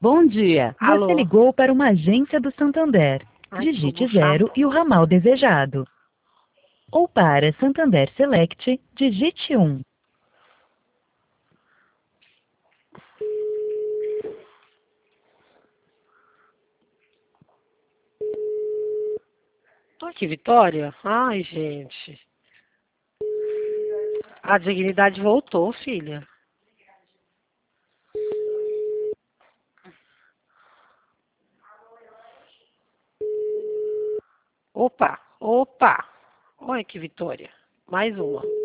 Bom dia. Você Alô? ligou para uma agência do Santander. Ai, que Digite bobo 0 chato. e o ramal desejado. Ou para Santander Select, digite 1. Tô aqui, Vitória? Ai, gente. A dignidade voltou, filha. Opa, opa. Olha que Vitória. Mais uma.